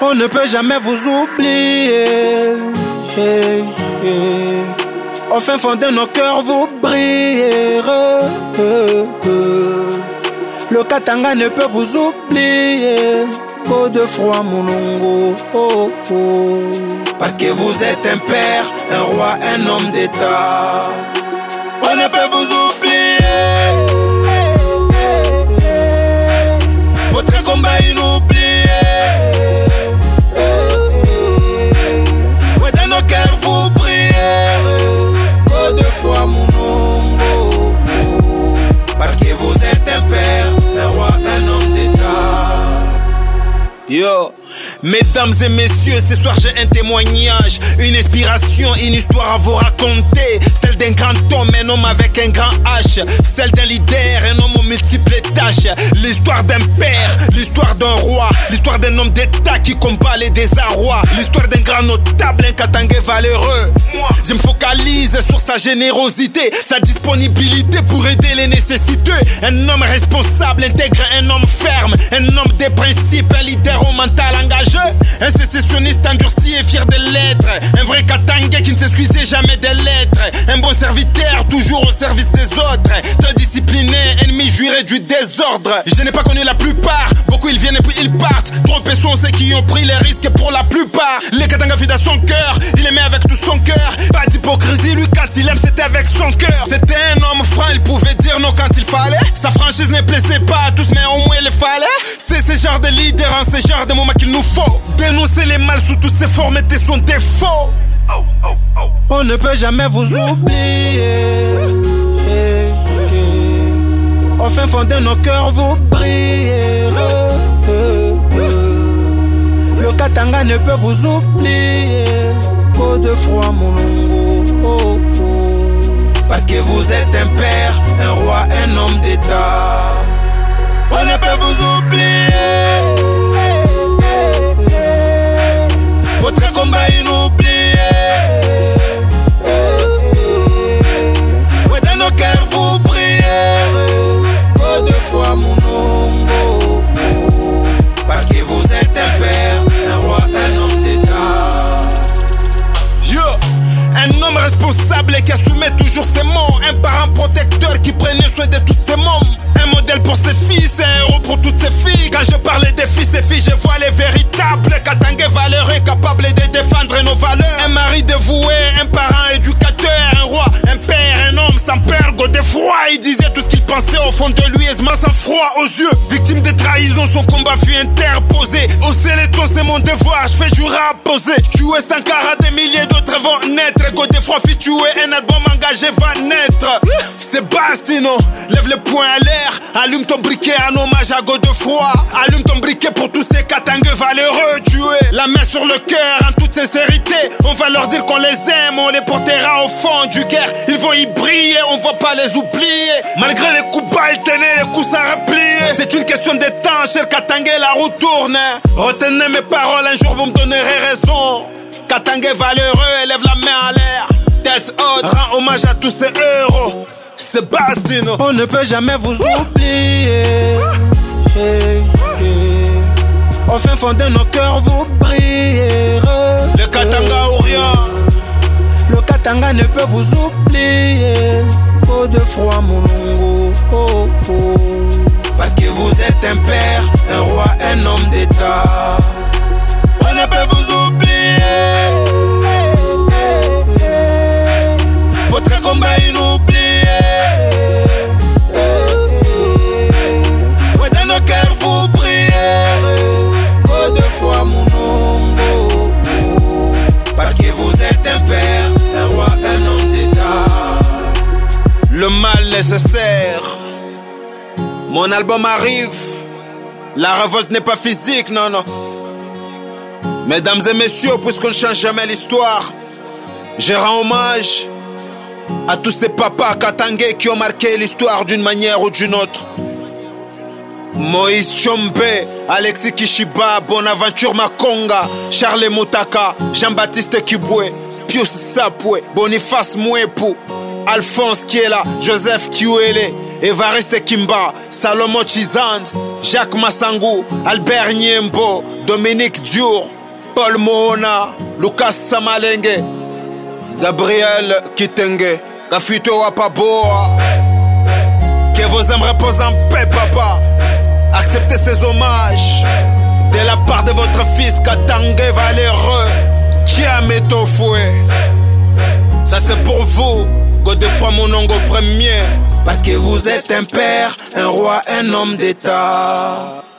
On ne peut jamais vous oublier. Au fin fond de nos cœurs, vous brillez. Le Katanga ne peut vous oublier. Godefroid Mulungu. Parce que vous êtes un père, un roi, un homme d'État. On ne peut vous oublier. Votre combat inoublié. Ouais, dans nos cœurs vous brillez. Godefroid Mulungu. Parce que vous êtes un père, un roi, un homme d'État. Yo, mesdames et messieurs, ce soir j'ai un témoignage, une inspiration, une histoire à vous raconter. Celle d'un grand homme, un homme avec un grand H. Celle d'un leader, un homme aux multiples tâches. L'histoire d'un père, l'histoire d'un roi. L'histoire d'un homme d'État qui combat les désarrois. L'histoire d'un grand notable, un Katangais valeureux. Je me focalise sur sa générosité, sa disponibilité pour aider les nécessiteux. Un homme responsable, intègre, un homme ferme. Un homme des principes, un leader au mental engageux. Un sécessionniste endurci et fier de l'être. Un vrai Katangais qui ne s'excusait jamais des lettres. Un bon serviteur, toujours au service des autres. Très discipliné, ennemi juré du désordre. Je n'ai pas connu la plupart, beaucoup ils viennent et puis ils partent. Trop peu sont ceux qui ont pris les risques pour la plupart. Les Katanga fidèles à son cœur, il aimait avec tout son cœur. Pas d'hypocrisie, lui quand il aime c'était avec son cœur. C'était un homme franc, il pouvait dire non quand il fallait. Sa franchise ne plaisait pas à tous mais au moins il le fallait. C'est ce genre de leader en ce genre de moment qu'il nous faut. Dénoncer les mal sous toutes ses formes était son défaut. On ne peut jamais vous oublier. Au fin fond de nos cœurs vous brillez. Le Katanga ne peut vous oublier. Godefroid Mulungu. Parce que vous êtes un père, un roi, un homme d'État. On ne peut vous oublier. Votre combat inoublié. Ouais, dans nos cœurs vous brillez. Godefroid Mulungu. Parce que vous êtes un père, un roi, un homme d'État. Yo, un homme responsable qui assumait toujours ses mots. Un parent protecteur qui prenait soin de toutes ses mômes. Un modèle pour ses fils, un héros pour toutes ses filles. Quand je parlais des fils et filles, je vois les véritables Katangais valeureux, capables de défendre nos valeurs. Un mari dévoué, un parent éducateur, un roi, un père, un homme sans peur. Godefroid, il disait tout ce qu'il pensait au fond de lui, aisement sans froid aux yeux. Victime de trahison, son combat fut interposé. Hausser les tons, c'est mon devoir, je fais du rap posé. Tuer Sankara, des milliers d'autres vont naître. Godefroid, fils tué, un album engagé va naître. Sébastino, lève le poing à l'air. Allume ton briquet en hommage à Godefroid. Allume ton briquet pour tous ces Katangais valeureux tués. La main sur le cœur en toute sincérité. On va leur dire qu'on les aime, on les portera au fond du cœur. Ils vont y briller, on va pas les oublier. Malgré les coups bas, ils tenaient les coups sans replier. C'est une question de temps, cher Katangais, la roue tourne. Retenez mes paroles, un jour vous me donnerez raison. Katangais valeureux, élève la main à l'air. That's hot, rends hommage à tous ces héros. Sébastino. On ne peut jamais vous oublier. Au fin fond de nos cœurs vous brillez. Le Katanga ou rien. Le Katanga ne peut vous oublier. Godefroid Mulungu. Parce que vous êtes un père, un roi, un homme d'État. On ne peut vous oublier. Votre combat inoublié. Ouais, dans nos cœurs vous brillez. Godefroid Mulungu. Parce que vous êtes un père, un roi, un homme d'État. Le mal nécessaire. Mon album arrive. La révolte n'est pas physique, non, non. Mesdames et messieurs, puisqu'on ne change jamais l'histoire, je rends hommage à tous ces papas Katangais qui ont marqué l'histoire d'une manière ou d'une autre. Moïse Tchombe, Alexis Kishiba, Bonaventure Makonga, Charles Moutaka, Jean-Baptiste Kibwe, Pius Sapwe, Boniface Mwepu, Alphonse Kiela, Joseph Kiwele, Evariste Kimba, Salomon Chizand, Jacques Massangou, Albert Niembo, Dominique Diour, Paul Mona, Lucas Samalenge, Gabriel Kitenge, Kafito Wapaboa. Que vos âmes reposent en paix, papa. Acceptez ces hommages de la part de votre fils Katangé valeureux. Chiameto Foué. Ça c'est pour vous, Godefroy Monongo premier. Parce que vous êtes un père, un roi, un homme d'État.